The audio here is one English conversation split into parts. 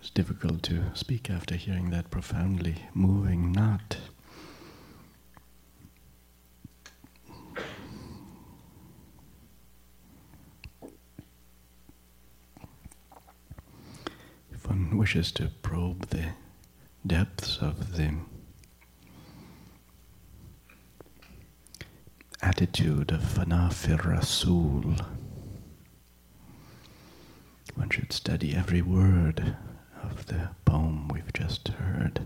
It's difficult to speak after hearing that profoundly moving knot. If one wishes to probe the depths of the attitude of Fanafir Rasul, one should study every word of the poem we've just heard.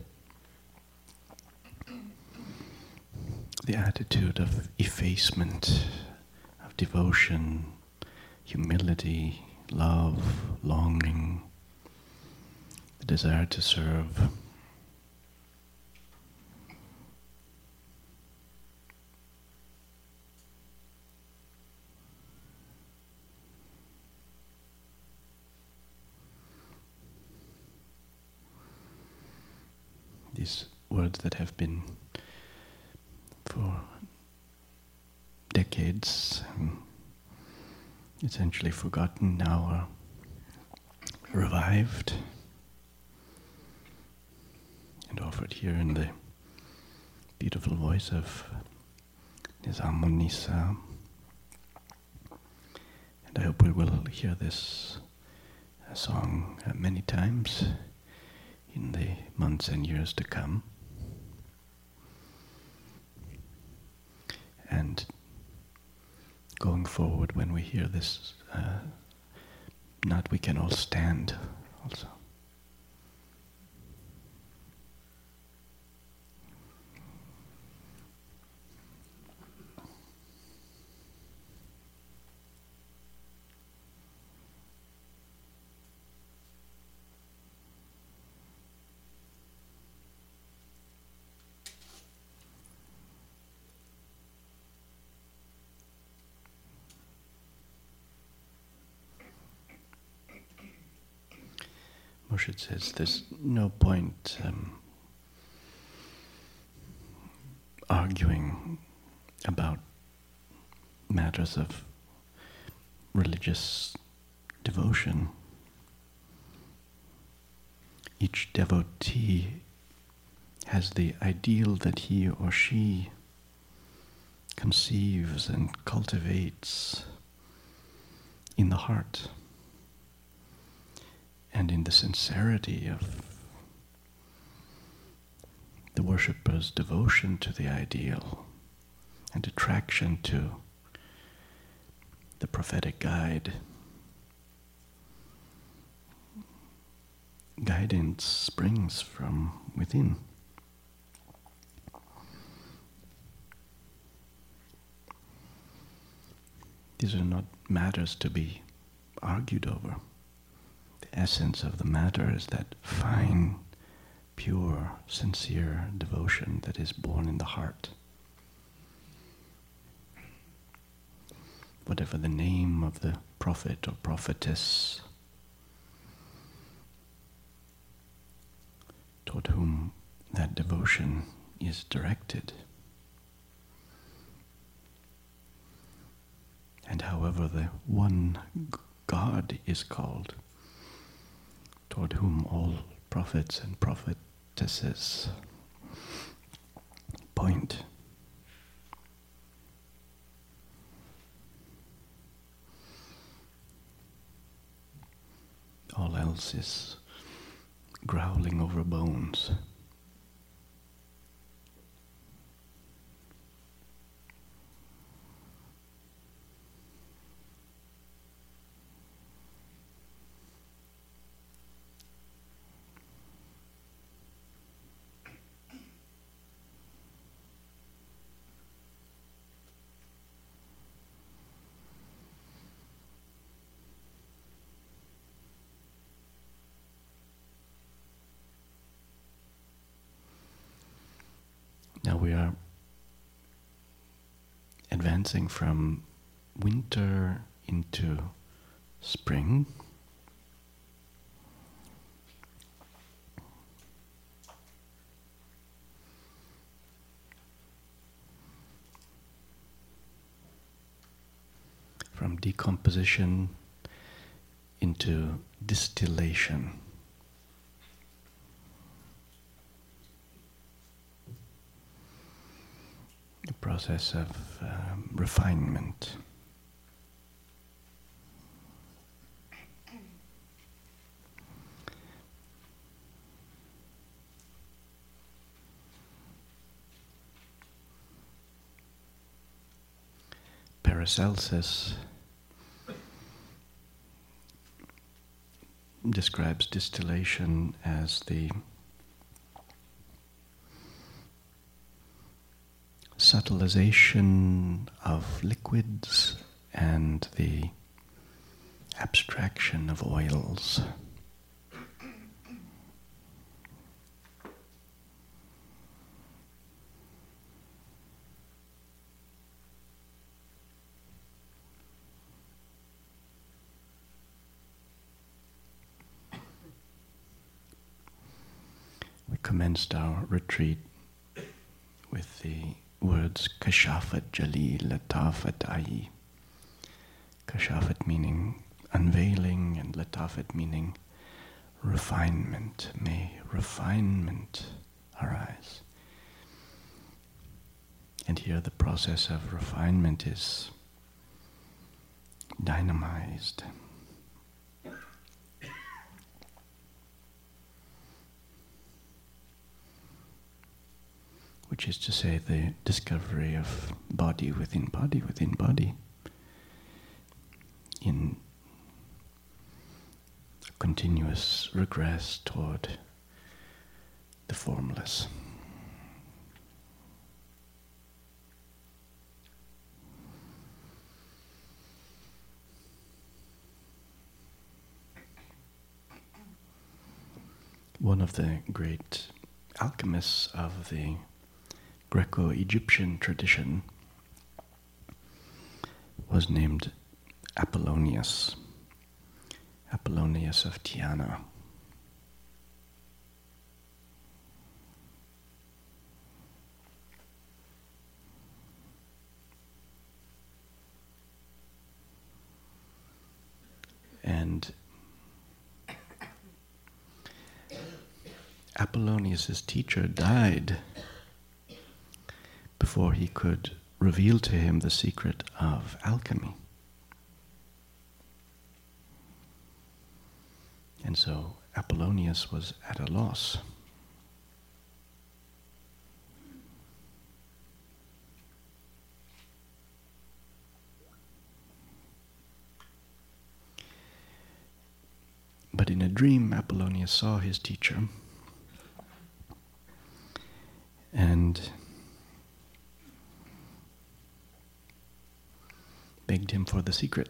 The attitude of effacement, of devotion, humility, love, longing, the desire to serve. These words that have been for decades essentially forgotten now are revived and offered here in the beautiful voice of Nizamun Nisa. And I hope we will hear this song many times in the months and years to come. And going forward, when we hear this knot, we can all stand also. Murshid says there's no point arguing about matters of religious devotion. Each devotee has the ideal that he or she conceives and cultivates in the heart, and in the sincerity of the worshipper's devotion to the ideal and attraction to the prophetic guide. Guidance springs from within. These are not matters to be argued over. The essence of the matter is that fine, pure, sincere devotion that is born in the heart. Whatever the name of the prophet or prophetess toward whom that devotion is directed, and however the one God is called, toward whom all prophets and prophetesses point. All else is growling over bones. Now we are advancing from winter into spring. From decomposition into distillation. the process of refinement. Paracelsus describes distillation as the subtilization of liquids and the abstraction of oils. We commenced our retreat with the words Kashafat Jali Latafat Ai. Kashafat meaning unveiling and Latafat meaning refinement. May refinement arise. And here the process of refinement is dynamized. Which is to say the discovery of body within body within body in a continuous regress toward the formless. One of the great alchemists of the Greco-Egyptian tradition was named Apollonius, Apollonius of Tyana. And Apollonius' teacher died before he could reveal to him the secret of alchemy. And so Apollonius was at a loss. But in a dream, Apollonius saw his teacher and begged him for the secret.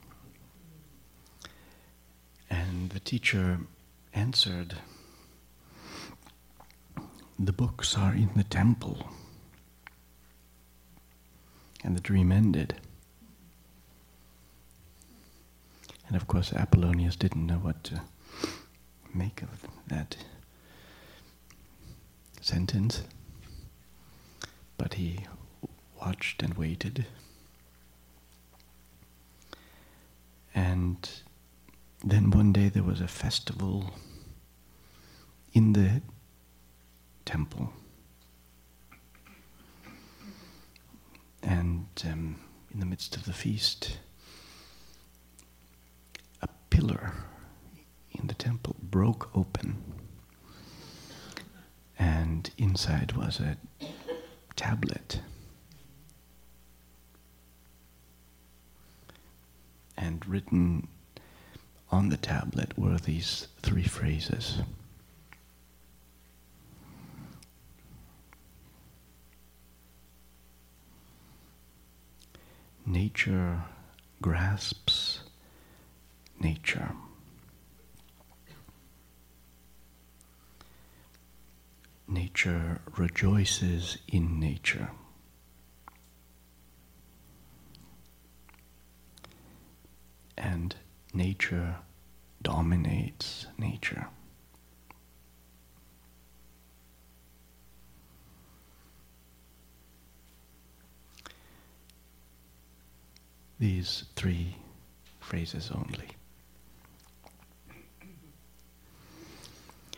And the teacher answered, "The books are in the temple." And the dream ended. And of course Apollonius didn't know what to make of that sentence, but he watched and waited. And then one day there was a festival in the temple. And in the midst of the feast, a pillar in the temple broke open. And inside was a tablet. And written on the tablet were these three phrases. Nature grasps nature. Nature rejoices in nature. And nature dominates nature. These three phrases only.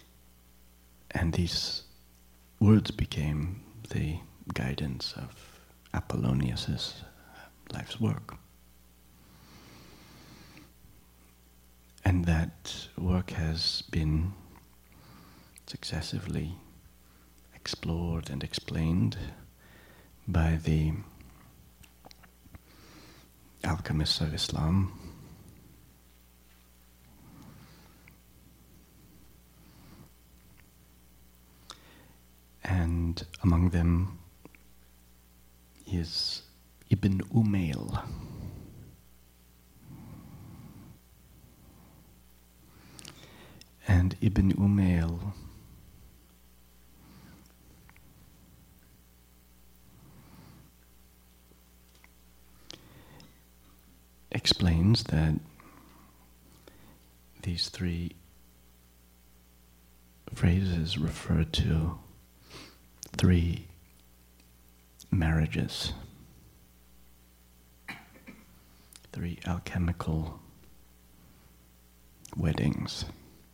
And these words became the guidance of Apollonius's life's work. And that work has been successively explored and explained by the alchemists of Islam. And among them is Ibn Umayl. And Ibn Umayl explains that these three phrases refer to three marriages, three alchemical weddings.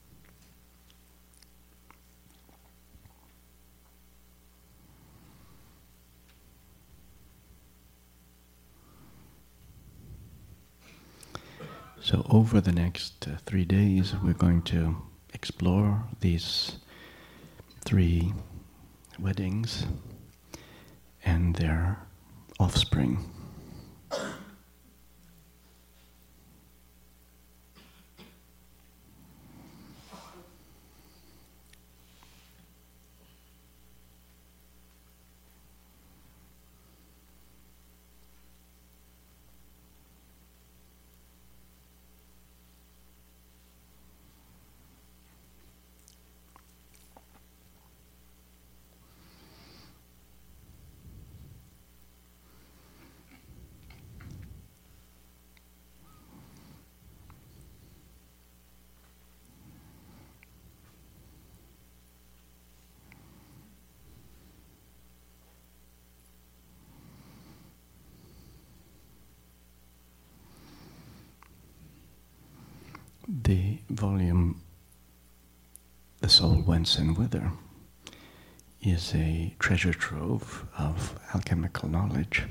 So over the next 3 days, we're going to explore these three weddings and their offspring. The volume, The Soul Whence and Whither, is a treasure trove of alchemical knowledge.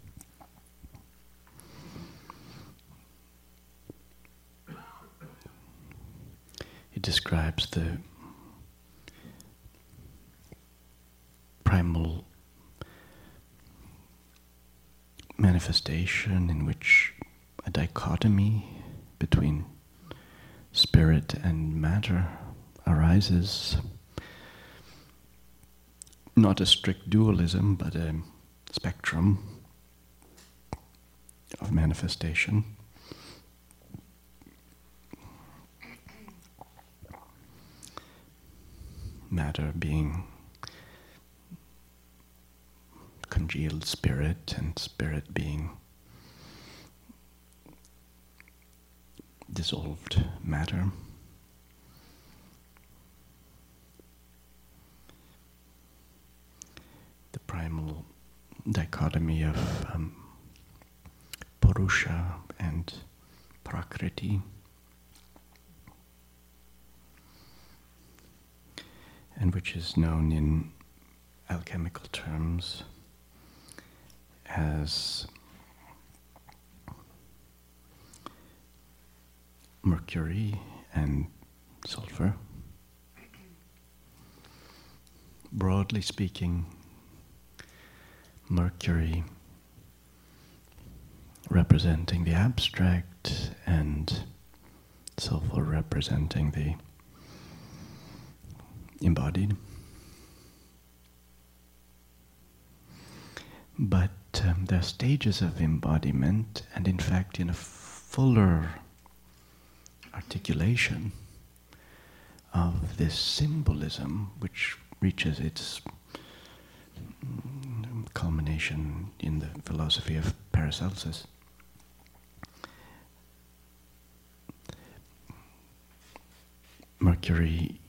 It describes the primal manifestation in which a dichotomy between spirit and matter arises. Not a strict dualism, but a spectrum of manifestation. Matter being congealed spirit, and spirit being dissolved matter. The primal dichotomy of Purusha and Prakriti, and which is known in alchemical terms as mercury and sulfur. Broadly speaking, mercury representing the abstract and sulfur representing the embodied. But there are stages of embodiment, and in fact in a fuller articulation of this symbolism, which reaches its culmination in the philosophy of Paracelsus. Mercury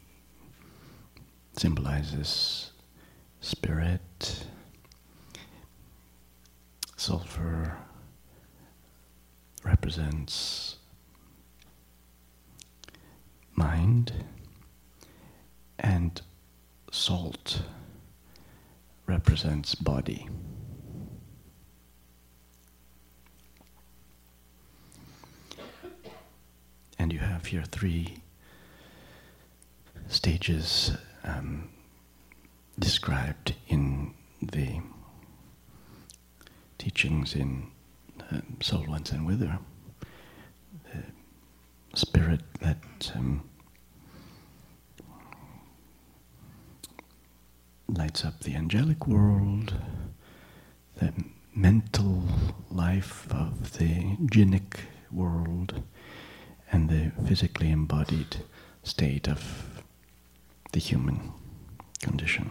symbolizes spirit, sulfur represents mind, and salt represents body. here three stages described in the teachings in Soul, Winds and Wither. The spirit that lights up the angelic world, the mental life of the jinnic world, and the physically embodied state of the human condition.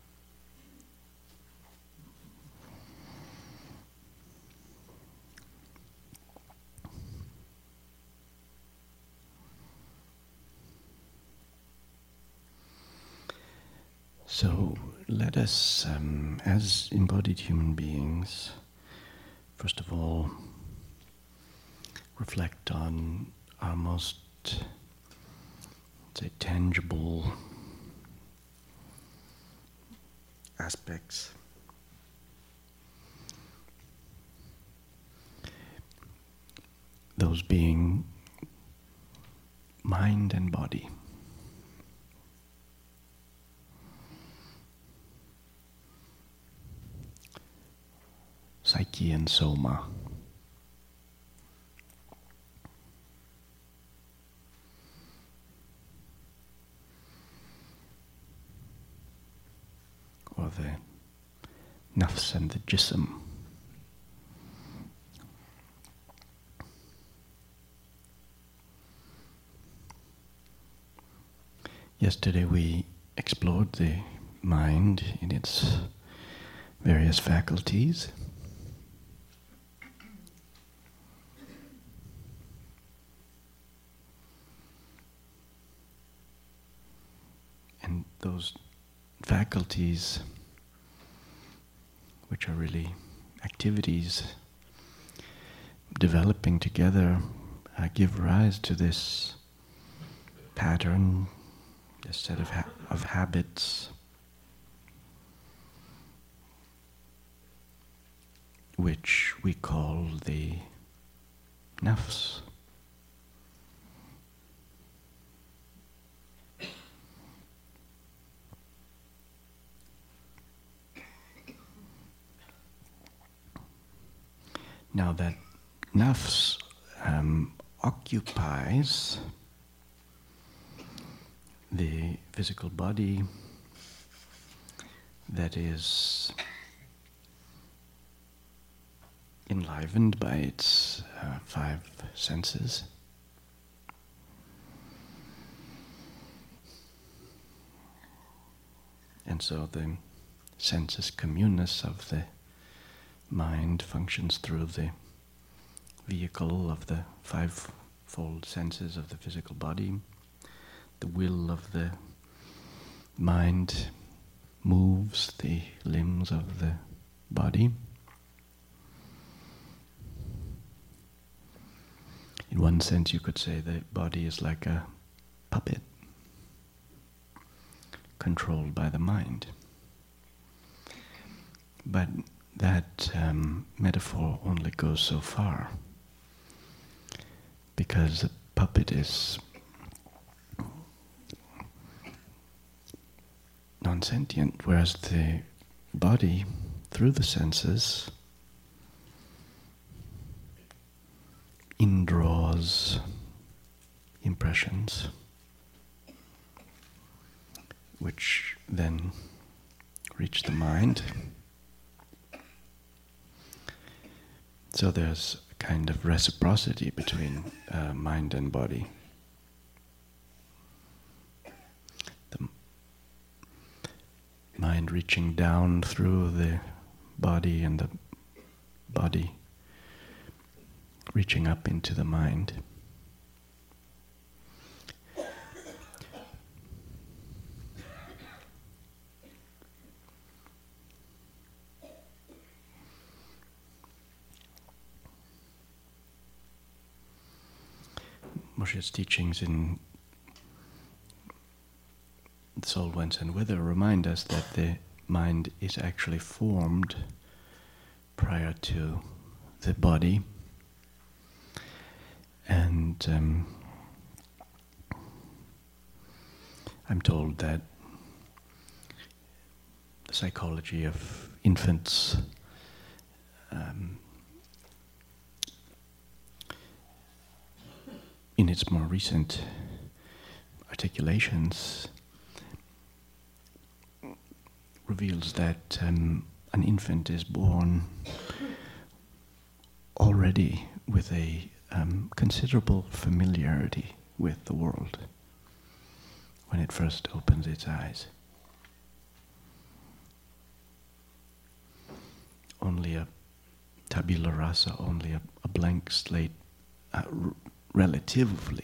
So let us, as embodied human beings, first of all, reflect on our most, say, tangible aspects. Those being mind and body. Psyche and soma. Or the nafs and the jism. Yesterday we explored the mind in its various faculties. And those faculties, which are really activities developing together, give rise to this pattern, this set of habits, which we call the nafs. Now that nafs occupies the physical body that is enlivened by its five senses. And so the sensus communis of the mind functions through the vehicle of the fivefold senses of the physical body. The will of the mind moves the limbs of the body. In one sense, you could say the body is like a puppet controlled by the mind. But that metaphor only goes so far, because the puppet is non-sentient, whereas the body, through the senses, indraws impressions, which then reach the mind. So there's a kind of reciprocity between mind and body. The mind reaching down through the body and the body reaching up into the mind. Moshe's teachings in Soul, Winds and Wither remind us that the mind is actually formed prior to the body, and I'm told that the psychology of infants in its more recent articulations reveals that an infant is born already with a considerable familiarity with the world when it first opens its eyes. Only a tabula rasa, only a blank slate, relatively,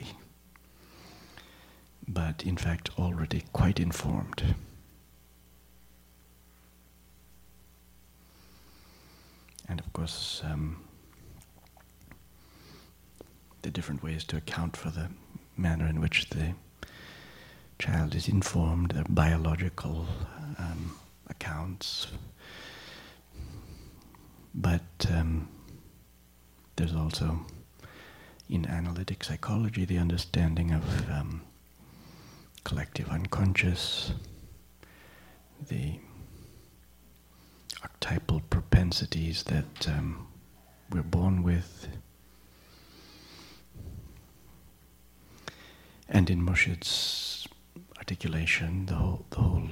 but in fact already quite informed. And of course, the different ways to account for the manner in which the child is informed, the biological accounts. But there's also, in analytic psychology, the understanding of collective unconscious, the archetypal propensities that we're born with. And in Murshid's articulation, the whole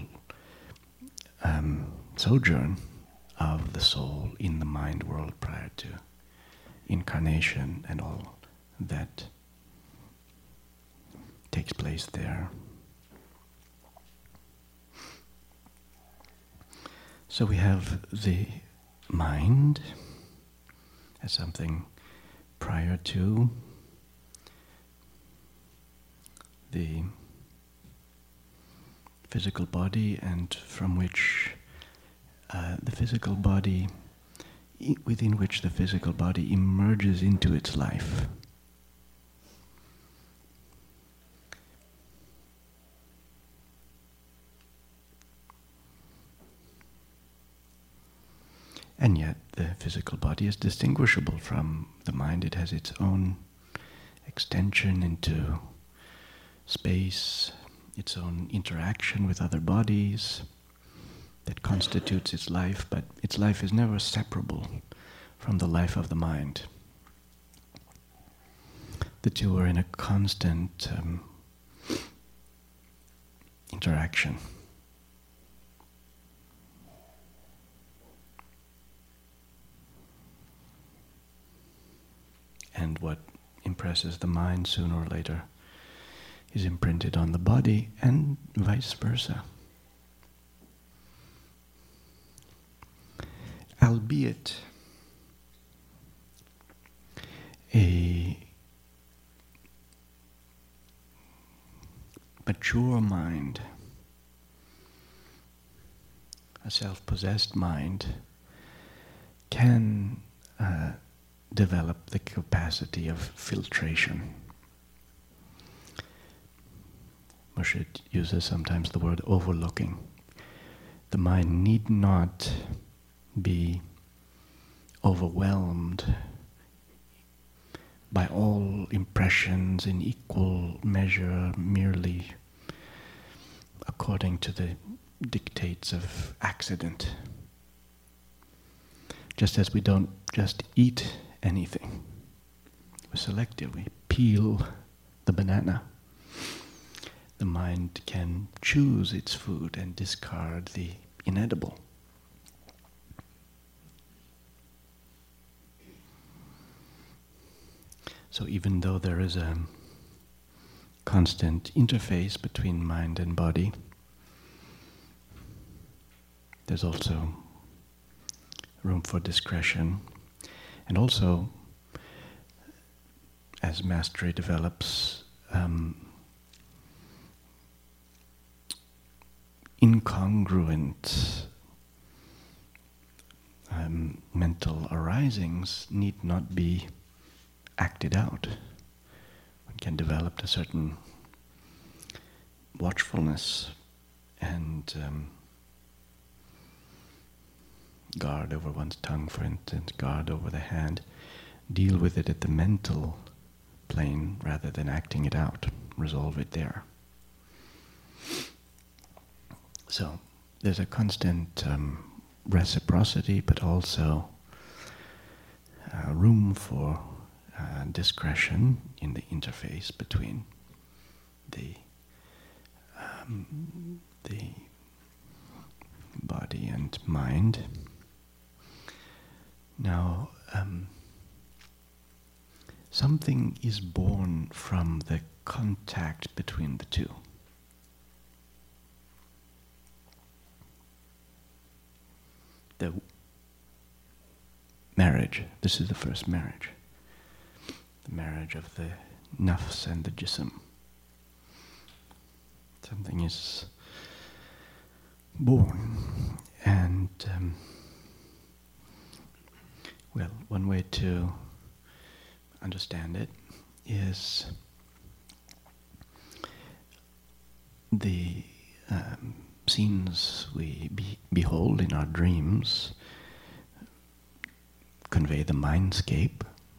sojourn of the soul in the mind world prior to incarnation and all that takes place there. So we have the mind as something prior to the physical body, and from which the physical body, within which the physical body emerges into its life. And yet the physical body is distinguishable from the mind. It has its own extension into space, its own interaction with other bodies that constitutes its life, but its life is never separable from the life of the mind. The two are in a constant interaction. And what impresses the mind sooner or later is imprinted on the body, and vice versa. Albeit a mature mind, a self-possessed mind, can develop the capacity of filtration. Murshid uses sometimes the word overlooking. The mind need not be overwhelmed by all impressions in equal measure, merely according to the dictates of accident. Just as we don't just eat anything. We're selective. We peel the banana. The mind can choose its food and discard the inedible. So even though there is a constant interface between mind and body, there's also room for discretion. And also, as mastery develops, incongruent mental arisings need not be acted out. One can develop a certain watchfulness and guard over one's tongue, for instance, guard over the hand, deal with it at the mental plane rather than acting it out, resolve it there. So there's a constant reciprocity, but also room for discretion in the interface between the body and mind. Now, something is born from the contact between the two. The marriage, this is the first marriage. The marriage of the nafs and the jism. Something is born, and well, one way to understand it is the scenes we behold in our dreams convey the mindscape.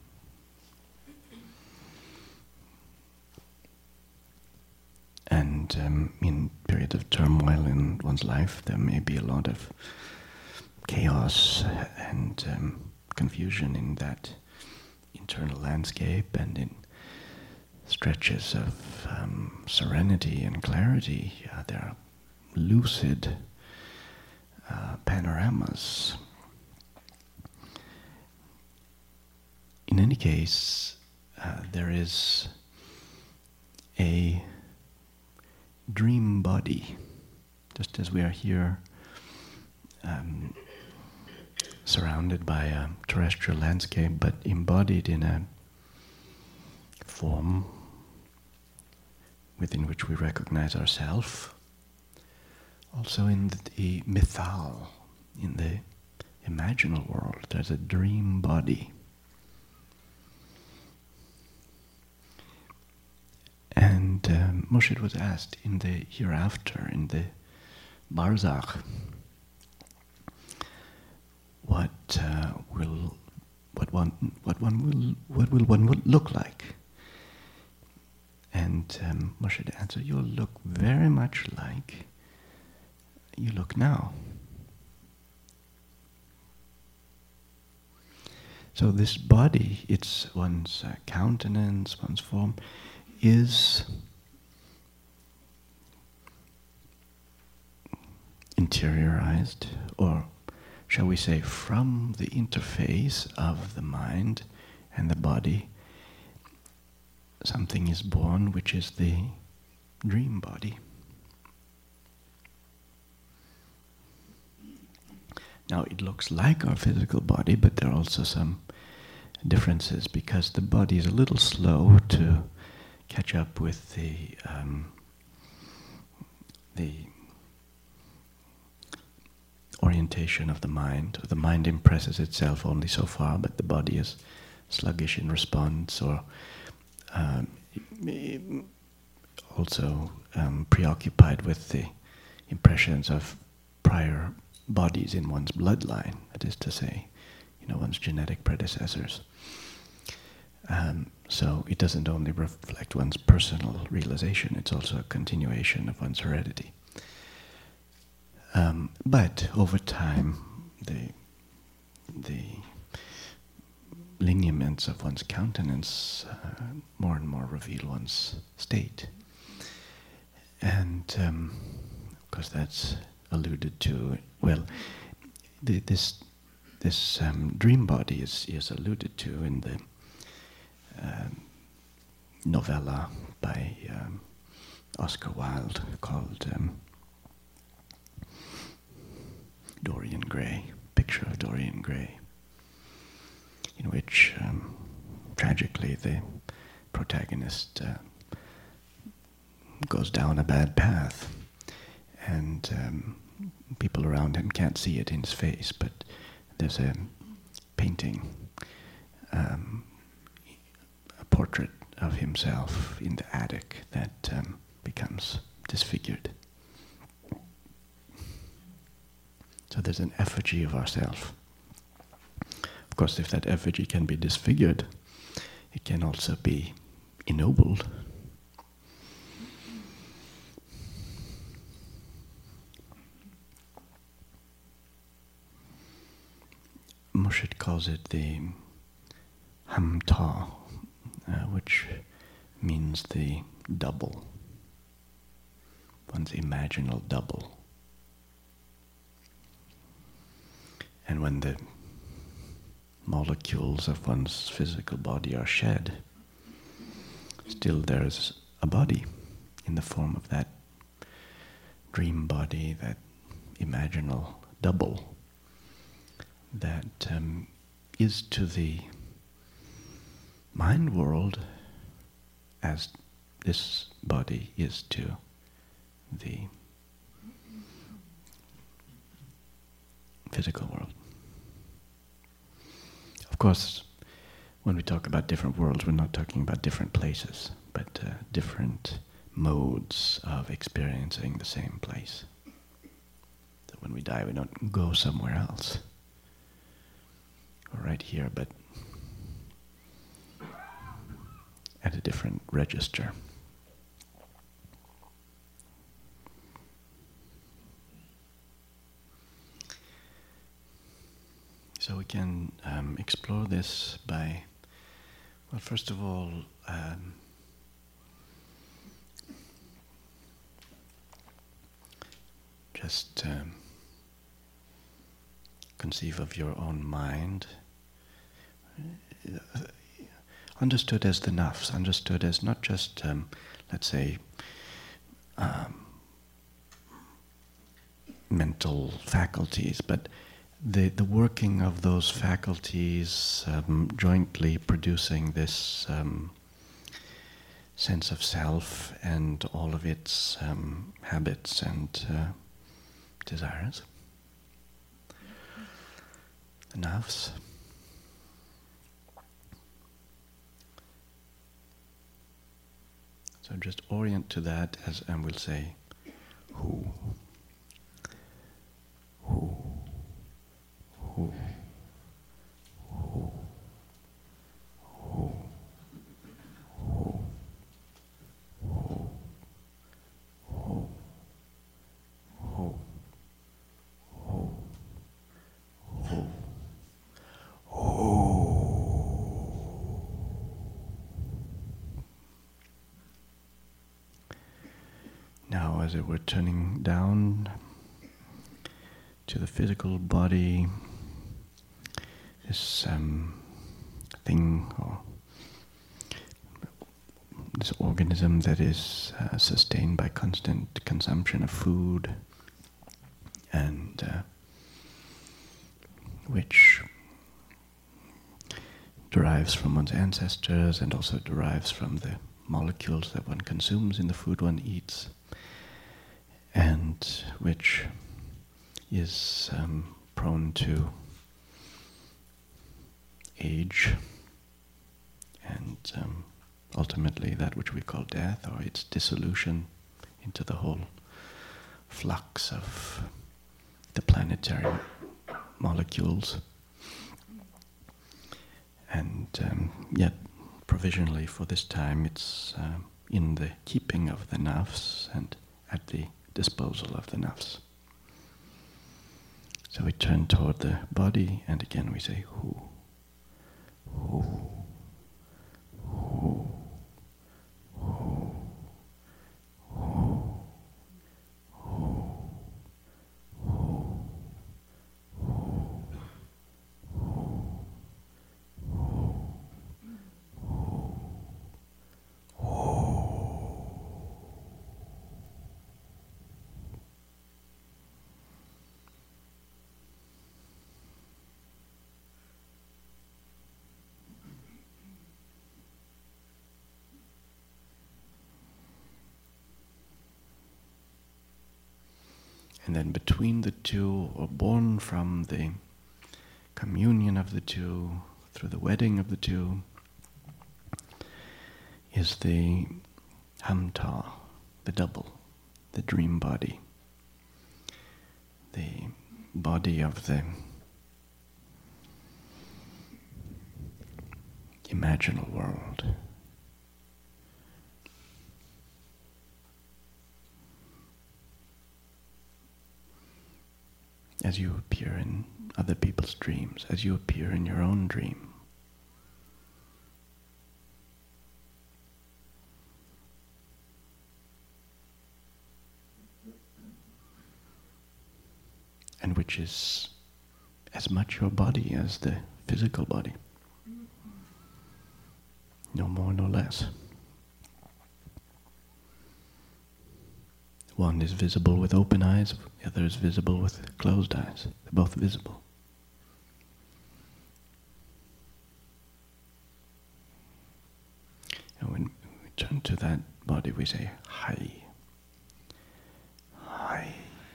And in periods of turmoil in one's life, there may be a lot of chaos and confusion in that internal landscape, and in stretches of serenity and clarity, there are lucid panoramas. In any case, there is a dream body, just as we are here surrounded by a terrestrial landscape, but embodied in a form within which we recognize ourselves. Also in the mythal, in the imaginal world, there's a dream body. And Moshe was asked, in the hereafter, in the barzakh, what will one look like? And Moshe answered, you'll look very much like you look now. So this body, it's one's countenance, one's form, is interiorized, or shall we say, from the interface of the mind and the body, something is born which is the dream body. Now it looks like our physical body, but there are also some differences, because the body is a little slow to catch up with the orientation of the mind. The mind impresses itself only so far, but the body is sluggish in response, or also preoccupied with the impressions of prior bodies in one's bloodline, that is to say, one's genetic predecessors. So it doesn't only reflect one's personal realization, it's also a continuation of one's heredity. But over time, the lineaments of one's countenance more and more reveal one's state. And of course that's alluded to, well, this dream body is alluded to in the novella by Oscar Wilde called Dorian Gray, Picture of Dorian Gray, in which tragically the protagonist goes down a bad path, and people around him can't see it in his face, but there's a painting, a portrait of himself in the attic that becomes disfigured. So there's an effigy of ourself. Of course, if that effigy can be disfigured, it can also be ennobled. Murshid calls it the Hamta, which means the double, one's imaginal double. And when the molecules of one's physical body are shed, still there's a body in the form of that dream body, that imaginal double, that is to the mind world as this body is to the physical world. Of course, when we talk about different worlds, we're not talking about different places, but different modes of experiencing the same place. So when we die, we don't go somewhere else. We're right here, but at a different register. So we can explore this by, well, first of all, just conceive of your own mind, understood as the nafs, understood as not just, let's say, mental faculties, but the working of those faculties jointly producing this sense of self and all of its habits and desires. The nafs. So just orient to that as, and we'll say, who, who, who, who, who, who, who, who, who, who, who. Now, as it were, turning down to the physical body, this thing or this organism that is sustained by constant consumption of food and which derives from one's ancestors and also derives from the molecules that one consumes in the food one eats, and which is prone to age and ultimately that which we call death, or its dissolution into the whole flux of the planetary molecules. And yet, provisionally for this time, it's in the keeping of the nafs and at the disposal of the nafs. So we turn toward the body, and again we say who, who, who, who, who, who, who, and then between the two, or born from the communion of the two, through the wedding of the two, is the hamta, the double, the dream body, the body of the imaginal world. as you appear in other people's dreams, as you appear in your own dream. And which is as much your body as the physical body. No more, no less. One is visible with open eyes, the other is visible with closed eyes. They're both visible. And when we turn to that body, we say, Hai, Hai,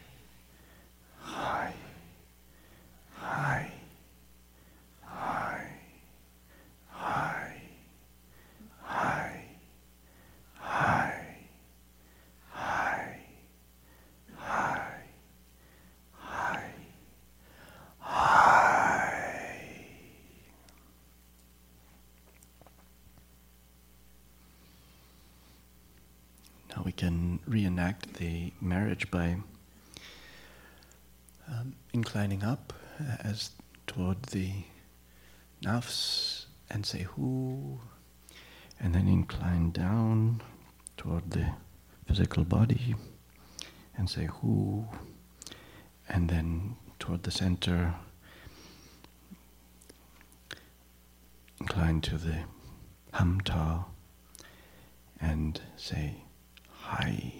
Hai, Hai, Hai, Hai, Hai, Hai, Hai, Hai, Hai, Hai. Now we can reenact the marriage by inclining up as toward the nafs and say hu, and then incline down toward the physical body and say hu, and then toward the center, incline to the hamta and say hai.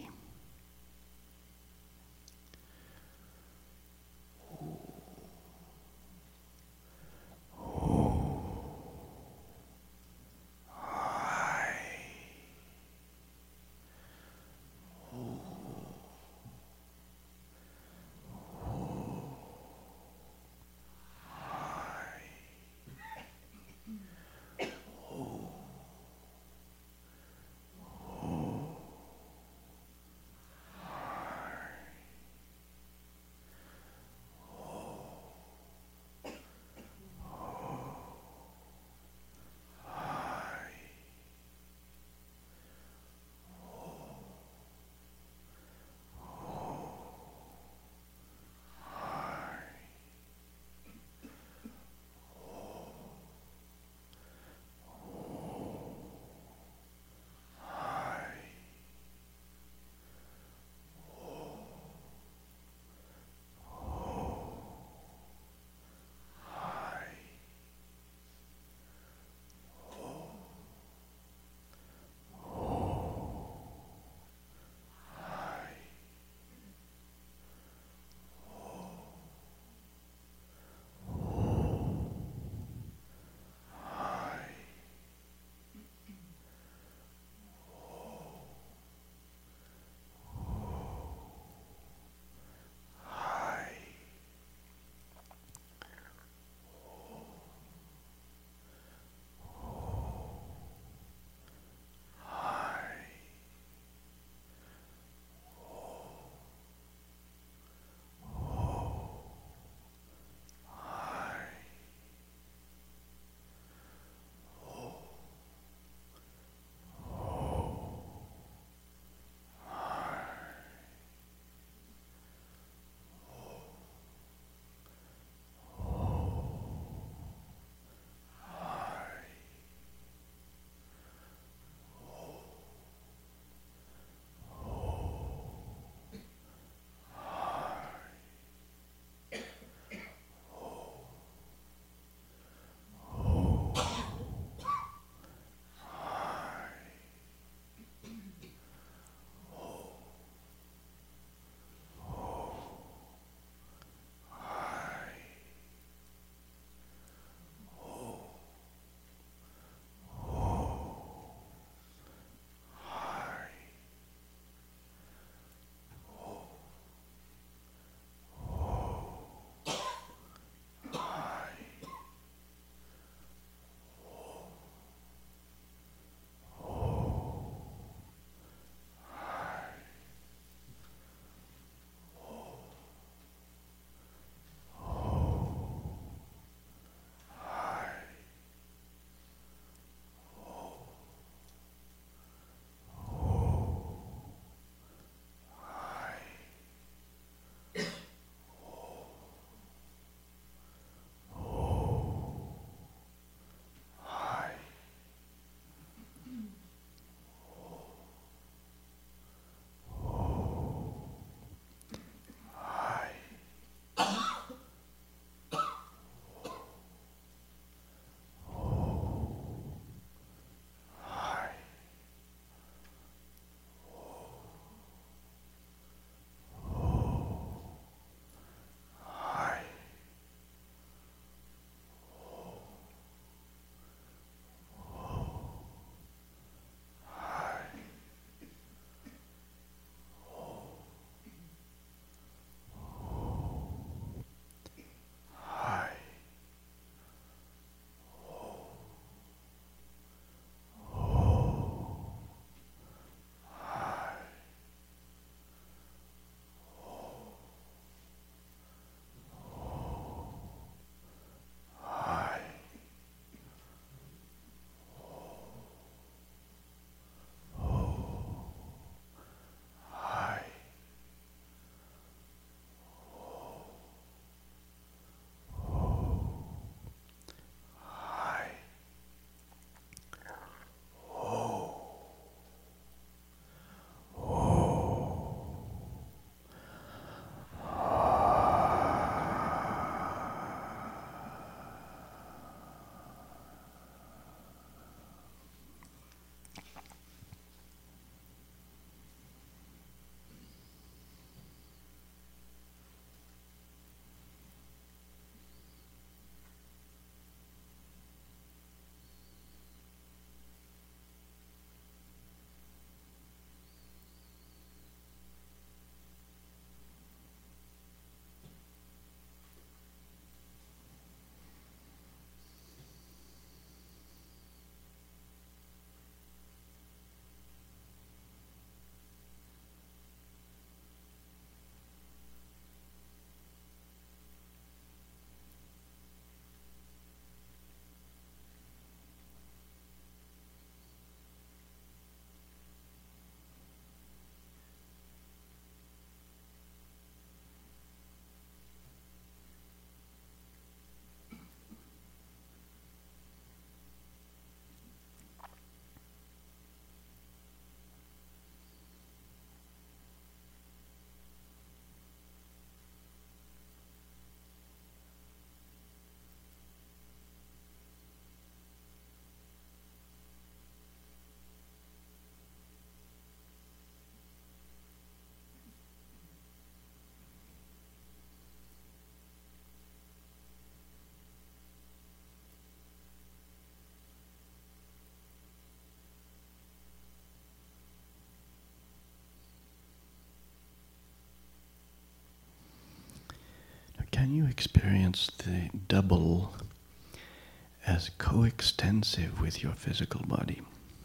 can you experience the double as coextensive with your physical body,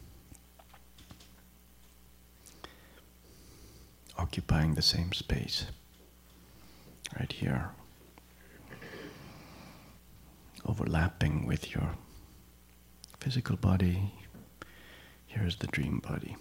occupying the same space, right here, overlapping with your physical body. Here's the dream body.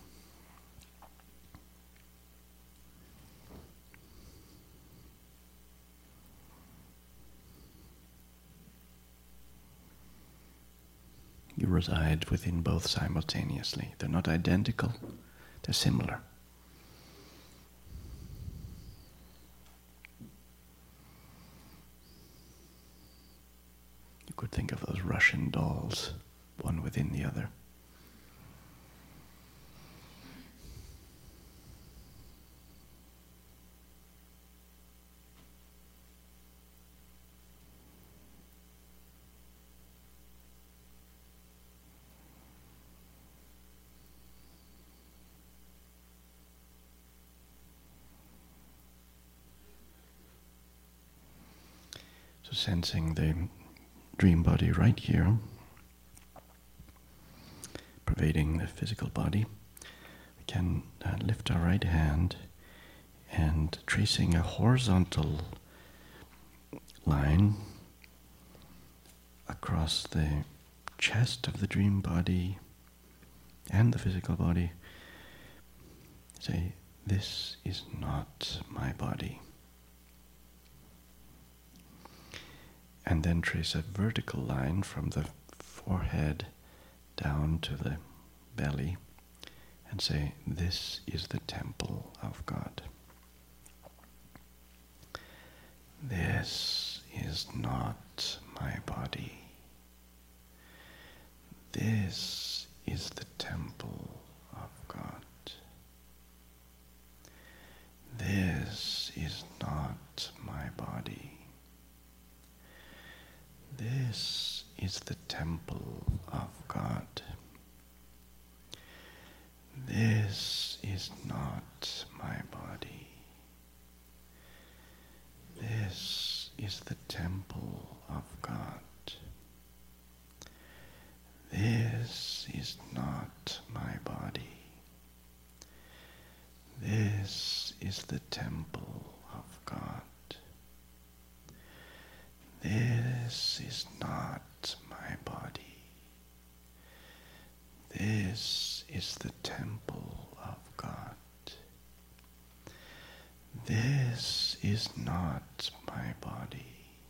You reside within both simultaneously. They're not identical, they're similar. You could think of those Russian dolls, one within the other. So sensing the dream body right here, pervading the physical body, we can lift our right hand and tracing a horizontal line across the chest of the dream body and the physical body, say, "This is not my body." And then trace a vertical line from the forehead down to the belly and say, "This is the temple of God." This is not my body. This is the temple of God. This is not my body. This is the temple of God. This is not my body. This is the temple of God. This is not my body. This is the temple of God. This is not my body. This is the temple of God. This is not my body.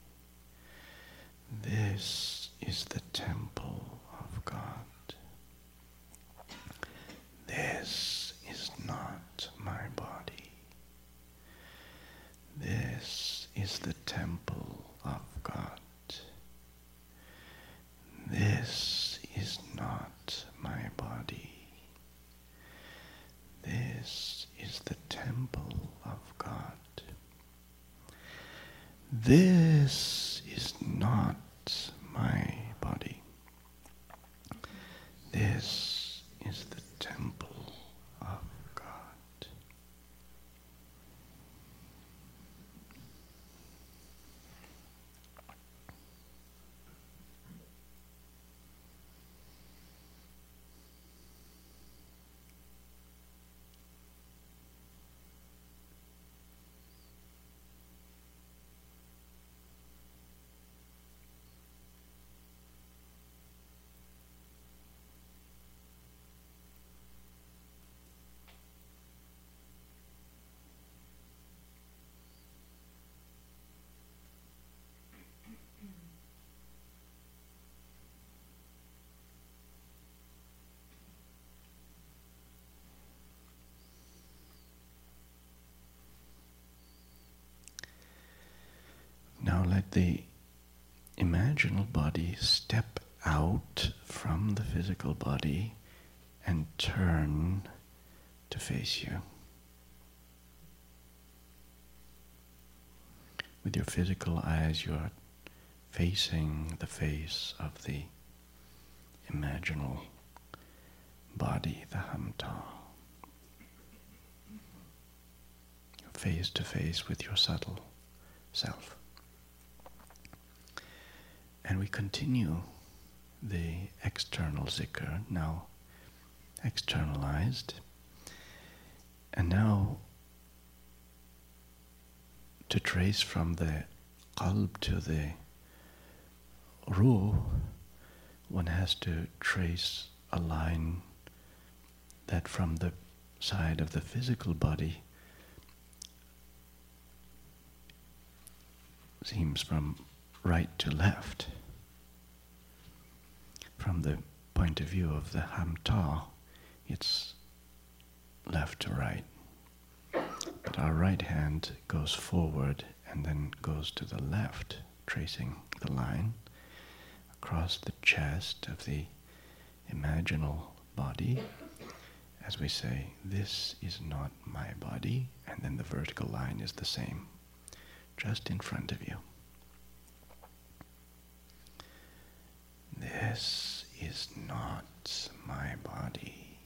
This is the temple of God. This is not my body. This is the temple of God. This is not my body. This is the temple of God. This is not my body. This is the temple of God. Now let the imaginal body step out from the physical body and turn to face you. With your physical eyes, you are facing the face of the imaginal body, the Hamta. You're face to face with your subtle self. And we continue the external zikr, now externalized, and now to trace from the qalb to the ruh, one has to trace a line that from the side of the physical body seems from right to left. From the point of view of the hamta, it's left to right. But our right hand goes forward and then goes to the left, tracing the line across the chest of the imaginal body, as we say, this is not my body, and then the vertical line is the same, just in front of you. This is not my body.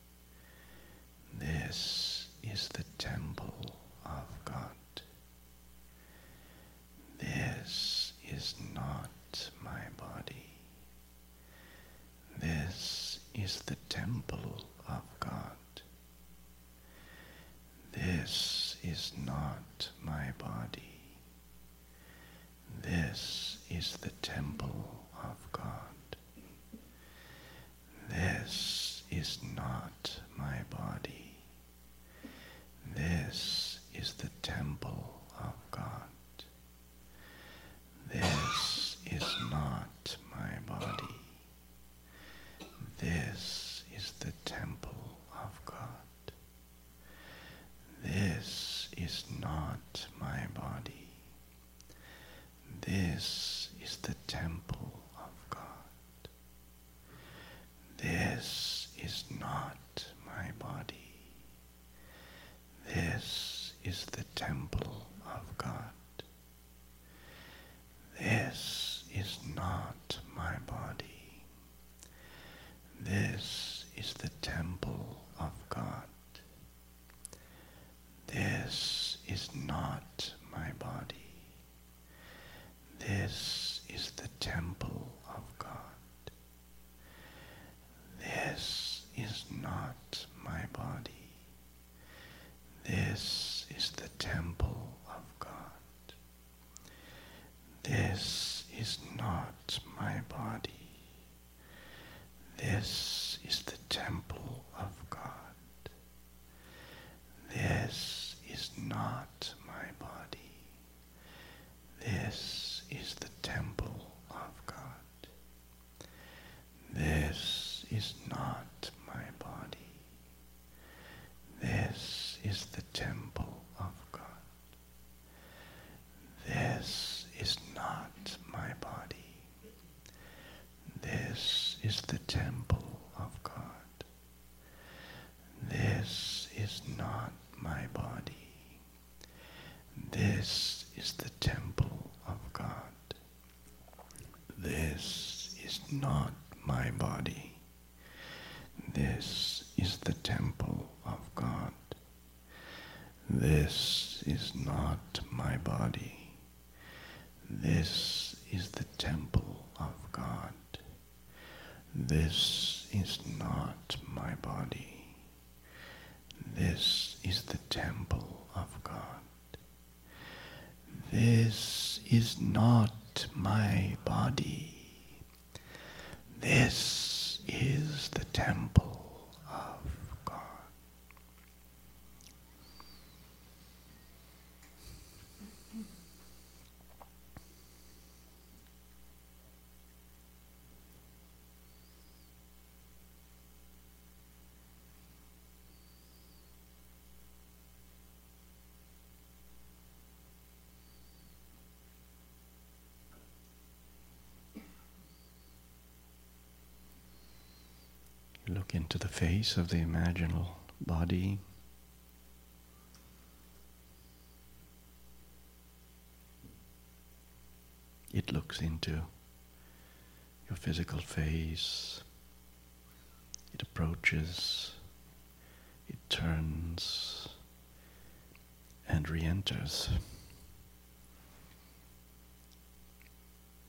This is the temple of God. This is not my body. This is the temple of God. This is not my body. This is the temple of God. This is not my body. This is the temple of God. This is not my body. This is the temple of God. This is not my body. This is the temple of God. This is not my body. This is the temple of God. This is not my body. This is the temple of God. This is not my body. This is the temple of God. This is not my body. This is the temple of God. This is not my body. This is the temple of God. This is not my body. This is the temple of God. This is not my body. This is the temple of God. This is not my body. This is the temple of God. This is not my body. This is the temple of God. This is not my body. This is the temple of God. This is not my body. This is the temple of God. This is not my body. This is the temple of God. This is not my body. This is the temple of God. Look into the face of the imaginal body. It looks into your physical face. It approaches, it turns, and re-enters.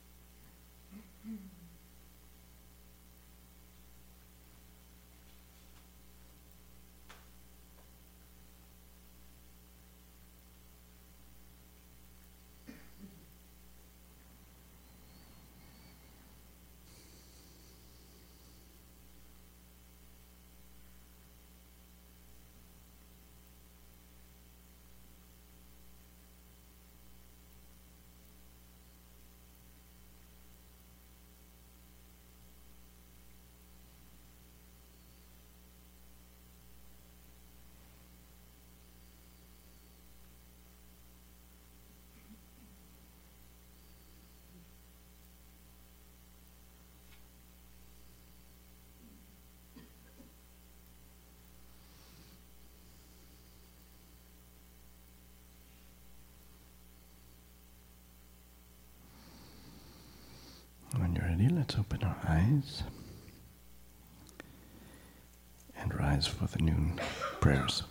ready, let's open our eyes and rise for the noon prayers.